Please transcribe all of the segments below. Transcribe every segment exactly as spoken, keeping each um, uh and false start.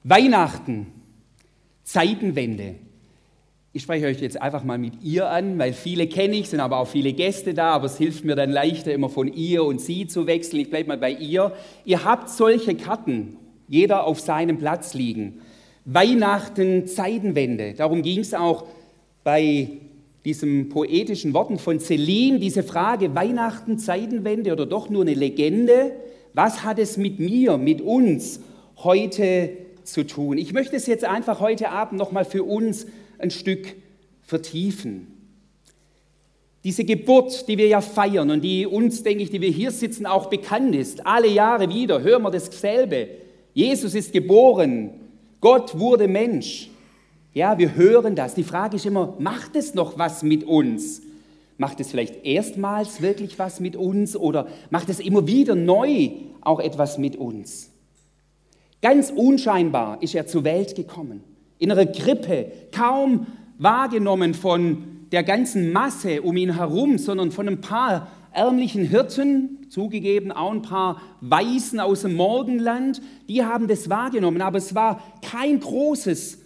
Weihnachten, Zeitenwende. Ich spreche euch jetzt einfach mal mit ihr an, weil viele kenne ich, sind aber auch viele Gäste da, aber es hilft mir dann leichter, immer von ihr und sie zu wechseln. Ich bleibe mal bei ihr. Ihr habt solche Karten, jeder auf seinem Platz liegen. Weihnachten, Zeitenwende. Darum ging es auch bei diesen poetischen Worten von Celine, diese Frage Weihnachten, Zeitenwende oder doch nur eine Legende. Was hat es mit mir, mit uns heute zu tun? Ich möchte es jetzt einfach heute Abend nochmal für uns ein Stück vertiefen. Diese Geburt, die wir ja feiern und die uns, denke ich, die wir hier sitzen, auch bekannt ist. Alle Jahre wieder hören wir dasselbe. Jesus ist geboren, Gott wurde Mensch. Ja, wir hören das. Die Frage ist immer, macht es noch was mit uns? Macht es vielleicht erstmals wirklich was mit uns oder macht es immer wieder neu auch etwas mit uns? Ganz unscheinbar ist er zur Welt gekommen. In einer Krippe, kaum wahrgenommen von der ganzen Masse um ihn herum, sondern von ein paar ärmlichen Hirten, zugegeben auch ein paar Weisen aus dem Morgenland, die haben das wahrgenommen, aber es war kein großes,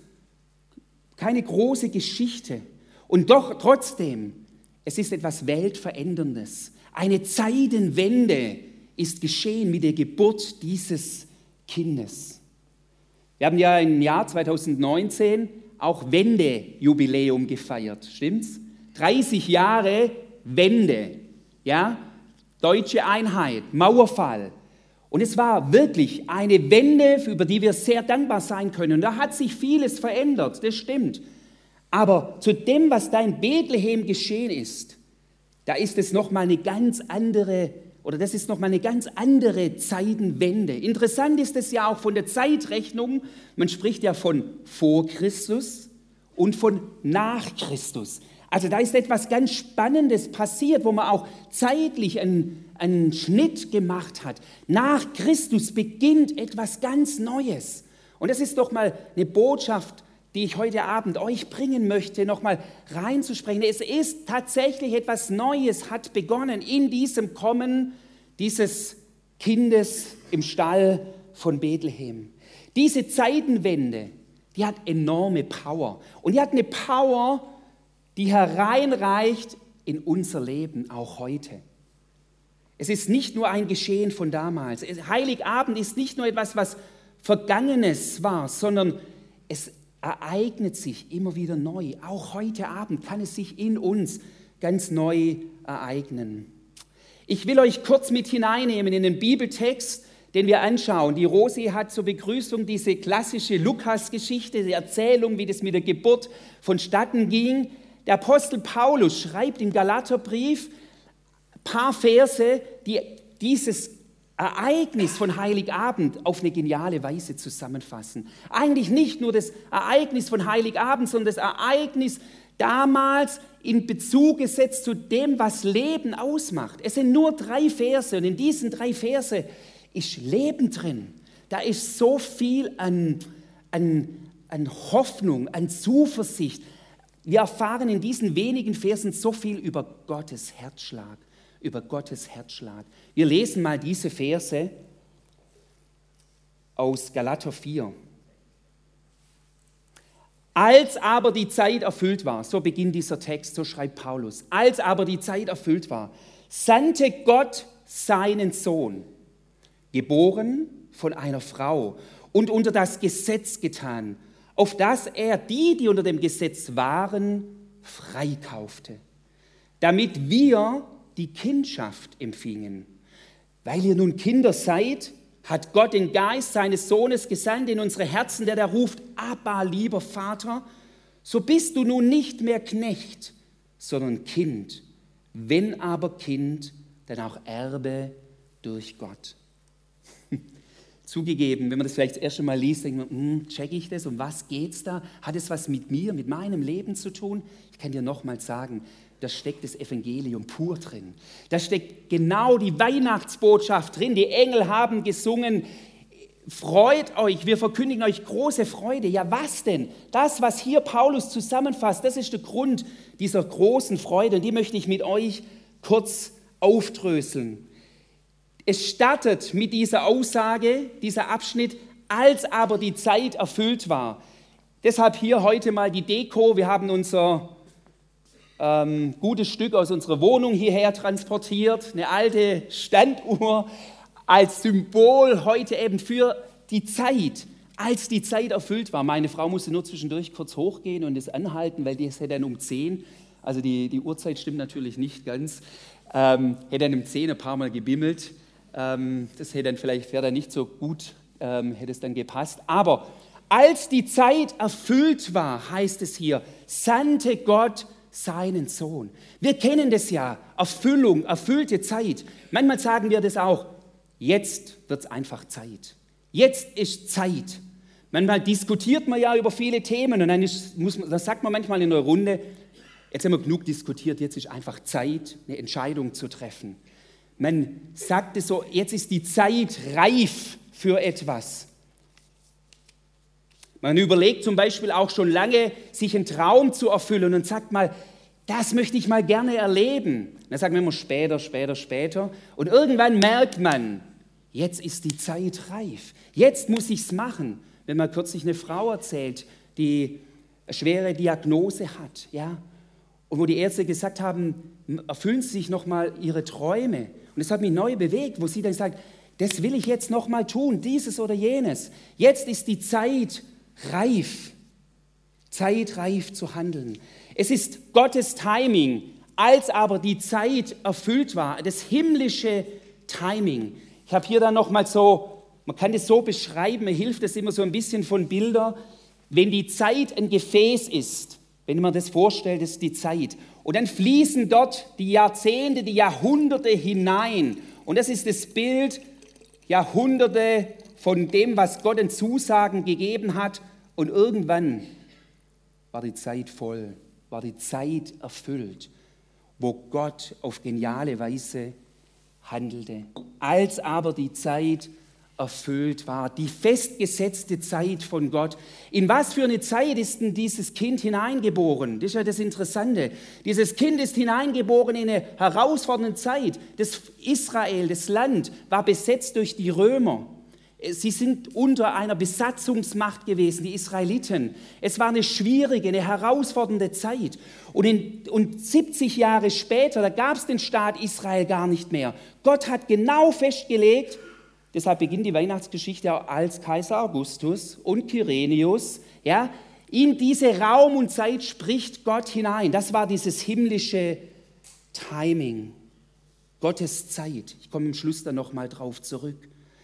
keine große Geschichte. Und doch trotzdem, es ist etwas Weltveränderndes. Eine Zeitenwende ist geschehen mit der Geburt dieses Kindes. Wir haben ja im Jahr zweitausendneunzehn auch Wendejubiläum gefeiert, stimmt's? dreißig Jahre Wende, ja? Deutsche Einheit, Mauerfall. Und es war wirklich eine Wende, über die wir sehr dankbar sein können. Und da hat sich vieles verändert, das stimmt. Aber zu dem, was da in Bethlehem geschehen ist, da ist es nochmal eine ganz andere, oder das ist nochmal eine ganz andere Zeitenwende. Interessant ist es ja auch von der Zeitrechnung, man spricht ja von vor Christus und von nach Christus. Also da ist etwas ganz Spannendes passiert, wo man auch zeitlich einen, einen Schnitt gemacht hat. Nach Christus beginnt etwas ganz Neues. Und das ist doch mal eine Botschaft, die ich heute Abend euch bringen möchte, nochmal reinzusprechen. Es ist tatsächlich etwas Neues, hat begonnen in diesem Kommen dieses Kindes im Stall von Bethlehem. Diese Zeitenwende, die hat enorme Power. Und die hat eine Power, die hereinreicht in unser Leben, auch heute. Es ist nicht nur ein Geschehen von damals. Heiligabend ist nicht nur etwas, was Vergangenes war, sondern es ereignet sich immer wieder neu. Auch heute Abend kann es sich in uns ganz neu ereignen. Ich will euch kurz mit hineinnehmen in den Bibeltext, den wir anschauen. Die Rosi hat zur Begrüßung diese klassische Lukas-Geschichte, die Erzählung, wie das mit der Geburt vonstatten ging. Der Apostel Paulus schreibt im Galaterbrief ein paar Verse, die dieses Ereignis von Heiligabend auf eine geniale Weise zusammenfassen. Eigentlich nicht nur das Ereignis von Heiligabend, sondern das Ereignis damals in Bezug gesetzt zu dem, was Leben ausmacht. Es sind nur drei Verse und in diesen drei Verse ist Leben drin. Da ist so viel an, an, an Hoffnung, an Zuversicht. Wir erfahren in diesen wenigen Versen so viel über Gottes Herzschlag. über Gottes Herzschlag. Wir lesen mal diese Verse aus Galater vier. Als aber die Zeit erfüllt war, so beginnt dieser Text, so schreibt Paulus, als aber die Zeit erfüllt war, sandte Gott seinen Sohn, geboren von einer Frau und unter das Gesetz getan, auf dass er die, die unter dem Gesetz waren, freikaufte, damit wir die Kindschaft empfingen. Weil ihr nun Kinder seid, hat Gott den Geist seines Sohnes gesandt in unsere Herzen, der da ruft, Abba, lieber Vater, so bist du nun nicht mehr Knecht, sondern Kind. Wenn aber Kind, dann auch Erbe durch Gott. Zugegeben, wenn man das vielleicht das erste Mal liest, denkt man, hm, check ich das, um was geht's da? Hat es was mit mir, mit meinem Leben zu tun? Ich kann dir nochmals sagen, da steckt das Evangelium pur drin. Da steckt genau die Weihnachtsbotschaft drin. Die Engel haben gesungen, freut euch, wir verkündigen euch große Freude. Ja, was denn? Das, was hier Paulus zusammenfasst, das ist der Grund dieser großen Freude und die möchte ich mit euch kurz aufdröseln. Es startet mit dieser Aussage, dieser Abschnitt, als aber die Zeit erfüllt war. Deshalb hier heute mal die Deko. Wir haben unser ähm, gutes Stück aus unserer Wohnung hierher transportiert, eine alte Standuhr als Symbol heute eben für die Zeit, als die Zeit erfüllt war. Meine Frau musste nur zwischendurch kurz hochgehen und es anhalten, weil die ist ja dann um zehn, also die, die Uhrzeit stimmt natürlich nicht ganz, ähm, hätte dann um zehn ein paar Mal gebimmelt. Ähm, das hätte dann vielleicht, wäre dann nicht so gut, ähm, hätte es dann gepasst. Aber als die Zeit erfüllt war, heißt es hier, sandte Gott seinen Sohn. Wir kennen das ja, Erfüllung, erfüllte Zeit. Manchmal sagen wir das auch, jetzt wird es einfach Zeit. Jetzt ist Zeit. Manchmal diskutiert man ja über viele Themen und dann, ist, muss man, dann sagt man manchmal in einer Runde, jetzt haben wir genug diskutiert, jetzt ist einfach Zeit, eine Entscheidung zu treffen. Man sagt es so, jetzt ist die Zeit reif für etwas. Man überlegt zum Beispiel auch schon lange, sich einen Traum zu erfüllen und sagt mal, das möchte ich mal gerne erleben. Dann sagen wir immer später, später, später. Und irgendwann merkt man, jetzt ist die Zeit reif. Jetzt muss ich es machen. Wenn man kürzlich eine Frau erzählt, die eine schwere Diagnose hat, ja, und wo die Ärzte gesagt haben, erfüllen Sie sich nochmal Ihre Träume. Und das hat mich neu bewegt, wo sie dann sagt, das will ich jetzt nochmal tun, dieses oder jenes. Jetzt ist die Zeit reif, Zeit reif zu handeln. Es ist Gottes Timing, als aber die Zeit erfüllt war, das himmlische Timing. Ich habe hier dann nochmal so, man kann das so beschreiben, mir hilft das immer so ein bisschen von Bildern, wenn die Zeit ein Gefäß ist, wenn man das vorstellt, das ist die Zeit. Und dann fließen dort die Jahrzehnte, die Jahrhunderte hinein. Und das ist das Bild, Jahrhunderte von dem, was Gott in Zusagen gegeben hat. Und irgendwann war die Zeit voll, war die Zeit erfüllt, wo Gott auf geniale Weise handelte. Als aber die Zeit erfüllt war, die festgesetzte Zeit von Gott. In was für eine Zeit ist denn dieses Kind hineingeboren? Das ist ja das Interessante. Dieses Kind ist hineingeboren in eine herausfordernde Zeit. Das Israel, das Land, war besetzt durch die Römer. Sie sind unter einer Besatzungsmacht gewesen, die Israeliten. Es war eine schwierige, eine herausfordernde Zeit. Und, in, und siebzig Jahre später, da gab es den Staat Israel gar nicht mehr. Gott hat genau festgelegt, deshalb beginnt die Weihnachtsgeschichte auch als Kaiser Augustus und Kyrenius, ja, in diese Raum und Zeit spricht Gott hinein. Das war dieses himmlische Timing, Gottes Zeit. Ich komme am Schluss dann nochmal drauf zurück.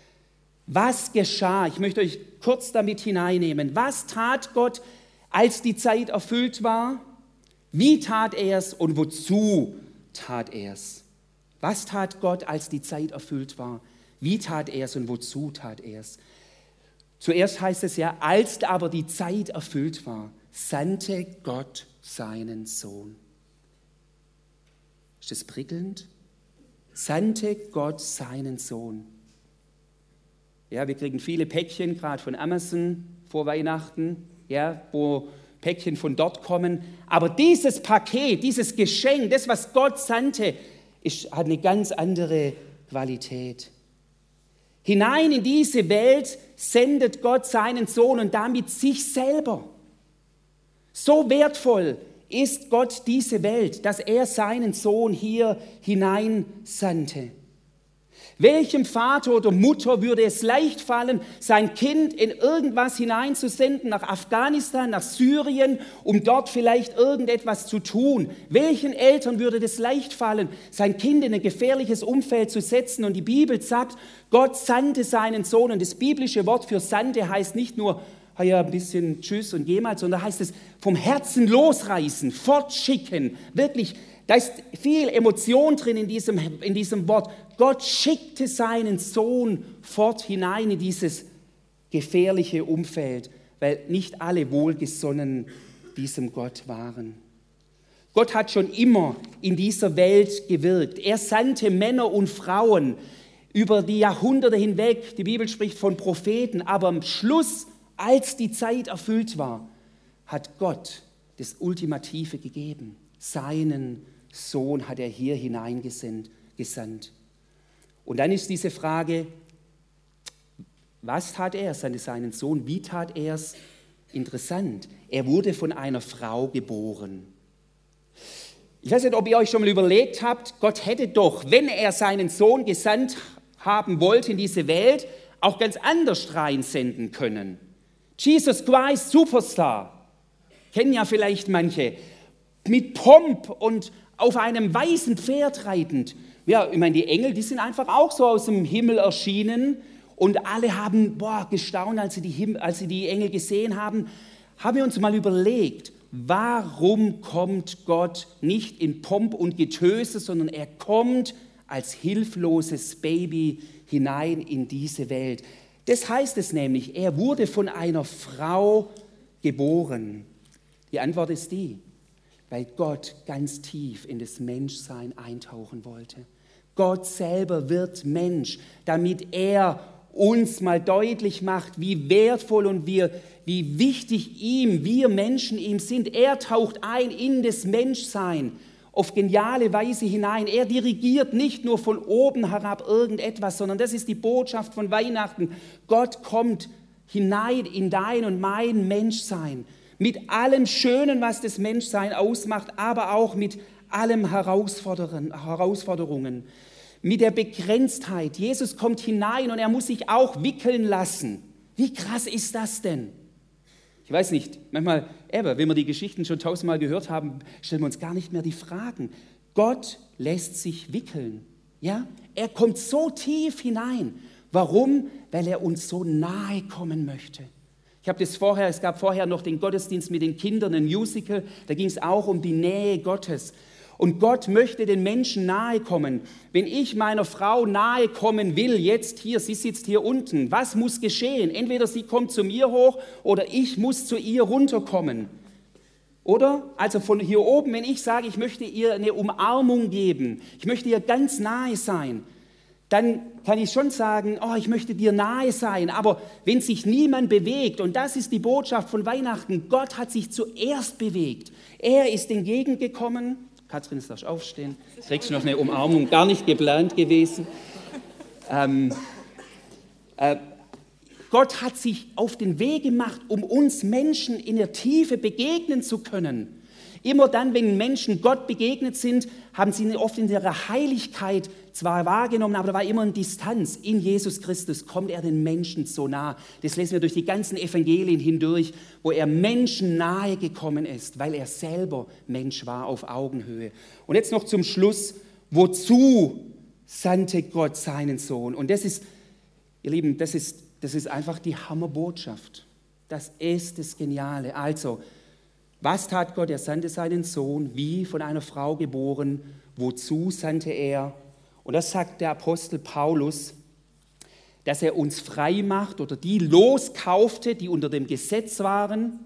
Was geschah? Ich möchte euch kurz damit hineinnehmen. Was tat Gott, als die Zeit erfüllt war? Wie tat er es und wozu tat er es? Was tat Gott, als die Zeit erfüllt war? Wie tat er es und wozu tat er es? Zuerst heißt es ja, als aber die Zeit erfüllt war, sandte Gott seinen Sohn. Ist das prickelnd? Sandte Gott seinen Sohn. Ja, wir kriegen viele Päckchen, gerade von Amazon vor Weihnachten, ja, wo Päckchen von dort kommen. Aber dieses Paket, dieses Geschenk, das, was Gott sandte, ist, hat eine ganz andere Qualität. Hinein in diese Welt sendet Gott seinen Sohn und damit sich selber. So wertvoll ist Gott diese Welt, dass er seinen Sohn hier hinein sandte. Welchem Vater oder Mutter würde es leicht fallen, sein Kind in irgendwas hineinzusenden, nach Afghanistan, nach Syrien, um dort vielleicht irgendetwas zu tun? Welchen Eltern würde es leicht fallen, sein Kind in ein gefährliches Umfeld zu setzen? Und die Bibel sagt, Gott sandte seinen Sohn. Und das biblische Wort für sandte heißt nicht nur, ja, ein bisschen Tschüss und geh mal, sondern heißt es vom Herzen losreißen, fortschicken, wirklich. Da ist viel Emotion drin in diesem, in diesem Wort. Gott schickte seinen Sohn fort hinein in dieses gefährliche Umfeld, weil nicht alle wohlgesonnen diesem Gott waren. Gott hat schon immer in dieser Welt gewirkt. Er sandte Männer und Frauen über die Jahrhunderte hinweg. Die Bibel spricht von Propheten, aber am Schluss, als die Zeit erfüllt war, hat Gott das Ultimative gegeben. Seinen Sohn hat er hier hineingesandt. Und dann ist diese Frage, Was tat er? Er sandte seinen Sohn. Wie tat er es? Interessant. Er wurde von einer Frau geboren. Ich weiß nicht, ob ihr euch schon mal überlegt habt, Gott hätte doch, wenn er seinen Sohn gesandt haben wollte in diese Welt, auch ganz anders reinsenden können. Jesus Christ, Superstar. Kennen ja vielleicht manche. Mit Pomp und auf einem weißen Pferd reitend. Ja, ich meine, die Engel, die sind einfach auch so aus dem Himmel erschienen und alle haben boah, gestaunt, als sie, die Himmel, als sie die Engel gesehen haben. Haben wir uns mal überlegt, warum kommt Gott nicht in Pomp und Getöse, sondern er kommt als hilfloses Baby hinein in diese Welt. Das heißt es nämlich, er wurde von einer Frau geboren. Die Antwort ist die, weil Gott ganz tief in das Menschsein eintauchen wollte. Gott selber wird Mensch, damit er uns mal deutlich macht, wie wertvoll und wie, wie wichtig ihm, wir Menschen ihm sind. Er taucht ein in das Menschsein auf geniale Weise hinein. Er dirigiert nicht nur von oben herab irgendetwas, sondern das ist die Botschaft von Weihnachten. Gott kommt hinein in dein und mein Menschsein. Mit allem Schönen, was das Menschsein ausmacht, aber auch mit allem Herausforderungen, mit der Begrenztheit. Jesus kommt hinein und er muss sich auch wickeln lassen. Wie krass ist das denn? Ich weiß nicht, manchmal, aber wenn wir die Geschichten schon tausendmal gehört haben, stellen wir uns gar nicht mehr die Fragen. Gott lässt sich wickeln. Ja? Er kommt so tief hinein. Warum? Weil er uns so nahe kommen möchte. Ich habe das vorher, es gab vorher noch den Gottesdienst mit den Kindern, ein Musical, da ging es auch um die Nähe Gottes. Und Gott möchte den Menschen nahe kommen. Wenn ich meiner Frau nahe kommen will, jetzt hier, sie sitzt hier unten, was muss geschehen? Entweder sie kommt zu mir hoch oder ich muss zu ihr runterkommen. Oder? Also von hier oben, wenn ich sage, ich möchte ihr eine Umarmung geben, ich möchte ihr ganz nahe sein, dann kann ich schon sagen, oh, ich möchte dir nahe sein, aber wenn sich niemand bewegt, und das ist die Botschaft von Weihnachten, Gott hat sich zuerst bewegt. Er ist entgegengekommen. Katrin, darfst du aufstehen? Kriegst du noch eine Umarmung? Gar nicht geplant gewesen. Ähm, äh, Gott hat sich auf den Weg gemacht, um uns Menschen in der Tiefe begegnen zu können. Immer dann, wenn Menschen Gott begegnet sind, haben sie ihn oft in ihrer Heiligkeit zwar wahrgenommen, aber da war immer eine Distanz. In Jesus Christus kommt er den Menschen so nah. Das lesen wir durch die ganzen Evangelien hindurch, wo er Menschen nahe gekommen ist, weil er selber Mensch war auf Augenhöhe. Und jetzt noch zum Schluss, wozu sandte Gott seinen Sohn? Und das ist, ihr Lieben, das ist, das ist einfach die Hammerbotschaft. Das ist das Geniale. Also, was tat Gott? Er sandte seinen Sohn, wie von einer Frau geboren. Wozu sandte er? Und das sagt der Apostel Paulus, dass er uns frei macht oder die loskaufte, die unter dem Gesetz waren,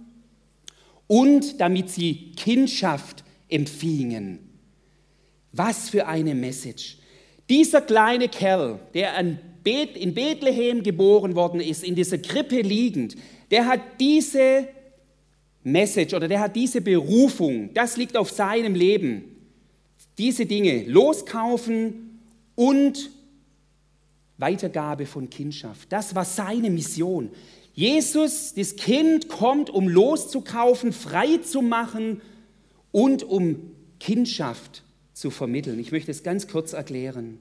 und damit sie Kindschaft empfingen. Was für eine Message. Dieser kleine Kerl, der in Bethlehem geboren worden ist, in dieser Krippe liegend, der hat diese Message oder der hat diese Berufung, das liegt auf seinem Leben. Diese Dinge loskaufen und Weitergabe von Kindschaft. Das war seine Mission. Jesus, das Kind, kommt, um loszukaufen, frei zu machen und um Kindschaft zu vermitteln. Ich möchte es ganz kurz erklären.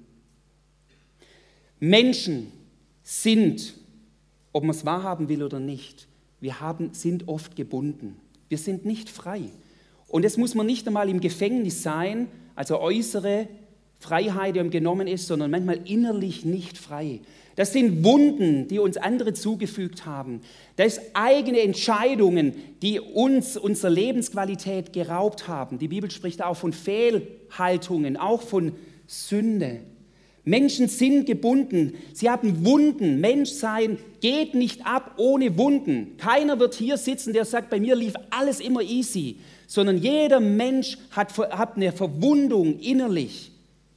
Menschen sind, ob man es wahrhaben will oder nicht, wir haben, sind oft gebunden. Wir sind nicht frei. Und das muss man nicht einmal im Gefängnis sein, also äußere Freiheit, die einem genommen ist, sondern manchmal innerlich nicht frei. Das sind Wunden, die uns andere zugefügt haben. Das sind eigene Entscheidungen, die uns unsere Lebensqualität geraubt haben. Die Bibel spricht auch von Fehlhaltungen, auch von Sünde. Menschen sind gebunden, sie haben Wunden. Menschsein geht nicht ab ohne Wunden. Keiner wird hier sitzen, der sagt, bei mir lief alles immer easy, sondern jeder Mensch hat, hat eine Verwundung innerlich.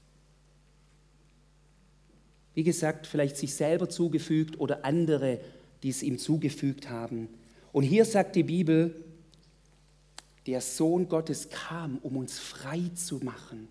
Wie gesagt, vielleicht sich selber zugefügt oder andere, die es ihm zugefügt haben. Und hier sagt die Bibel, der Sohn Gottes kam, um uns frei zu machen,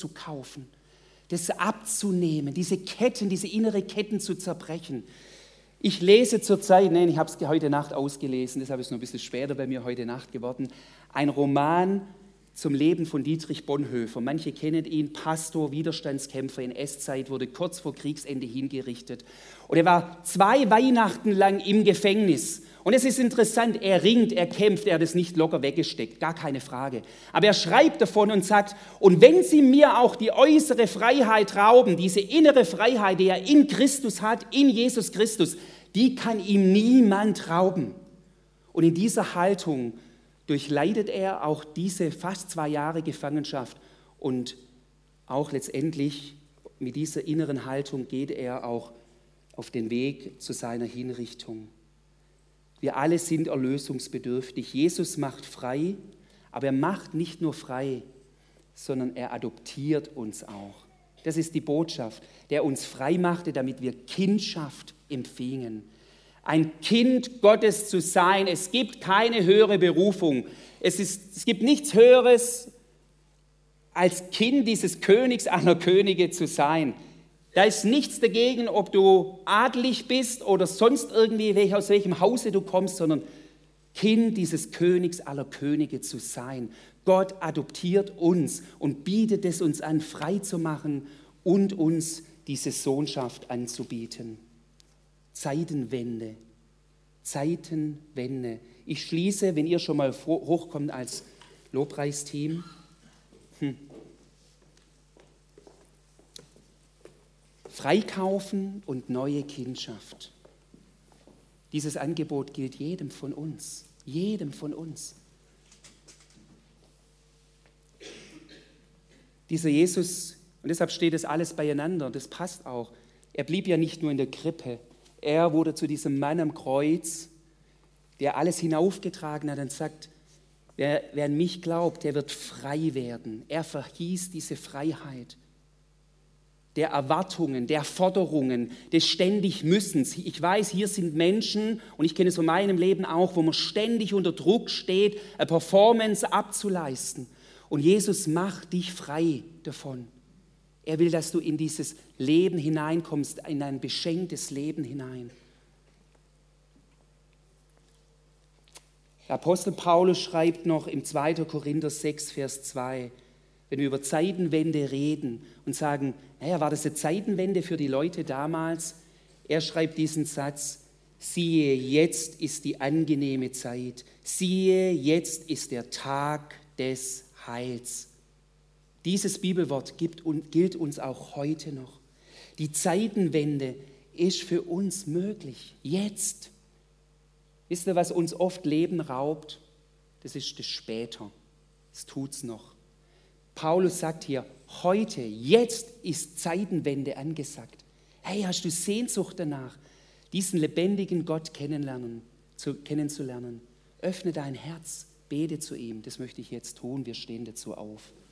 loszukaufen, das abzunehmen, diese Ketten, diese innere Ketten zu zerbrechen. Ich lese zurzeit, nein, ich habe es heute Nacht ausgelesen, deshalb ist es noch ein bisschen später bei mir heute Nacht geworden, ein Roman zum Leben von Dietrich Bonhoeffer. Manche kennen ihn, Pastor, Widerstandskämpfer in S Zeit, wurde kurz vor Kriegsende hingerichtet. Und er war zwei Weihnachten lang im Gefängnis. Und es ist interessant, er ringt, er kämpft, er hat es nicht locker weggesteckt, gar keine Frage. Aber er schreibt davon und sagt, und wenn sie mir auch die äußere Freiheit rauben, diese innere Freiheit, die er in Christus hat, in Jesus Christus, die kann ihm niemand rauben. Und in dieser Haltung durchleidet er auch diese fast zwei Jahre Gefangenschaft und auch letztendlich mit dieser inneren Haltung geht er auch auf den Weg zu seiner Hinrichtung. Wir alle sind erlösungsbedürftig. Jesus macht frei, aber er macht nicht nur frei, sondern er adoptiert uns auch. Das ist die Botschaft, der uns frei machte, damit wir Kindschaft empfingen. Ein Kind Gottes zu sein, es gibt keine höhere Berufung. Es, ist, es gibt nichts Höheres, als Kind dieses Königs aller Könige zu sein. Da ist nichts dagegen, ob du adelig bist oder sonst irgendwie, aus welchem Hause du kommst, sondern Kind dieses Königs aller Könige zu sein. Gott adoptiert uns und bietet es uns an, frei zu machen und uns diese Sohnschaft anzubieten. Zeitenwende, Zeitenwende. Ich schließe, wenn ihr schon mal hochkommt als Lobpreisteam. Hm. Freikaufen und neue Kindschaft. Dieses Angebot gilt jedem von uns, jedem von uns. Dieser Jesus, und deshalb steht das alles beieinander, das passt auch. Er blieb ja nicht nur in der Krippe, er wurde zu diesem Mann am Kreuz, der alles hinaufgetragen hat und sagt, wer, wer an mich glaubt, der wird frei werden. Er verhieß diese Freiheit der Erwartungen, der Forderungen, des ständig Müssens. Ich weiß, hier sind Menschen, und ich kenne es von meinem Leben auch, wo man ständig unter Druck steht, eine Performance abzuleisten. Und Jesus macht dich frei davon. Er will, dass du in dieses Leben hineinkommst, in ein beschenktes Leben hinein. Der Apostel Paulus schreibt noch im zweiten Korinther sechs, Vers zwei, wenn wir über Zeitenwende reden und sagen, naja, war das eine Zeitenwende für die Leute damals? Er schreibt diesen Satz, siehe, jetzt ist die angenehme Zeit, siehe, jetzt ist der Tag des Heils. Dieses Bibelwort gibt und gilt uns auch heute noch. Die Zeitenwende ist für uns möglich, jetzt. Wisst ihr, was uns oft Leben raubt? Das ist das Später. Es tut's noch. Paulus sagt hier, heute, jetzt ist Zeitenwende angesagt. Hey, hast du Sehnsucht danach, diesen lebendigen Gott kennenlernen, zu, kennenzulernen? Öffne dein Herz, bete zu ihm. Das möchte ich jetzt tun. Wir stehen dazu auf.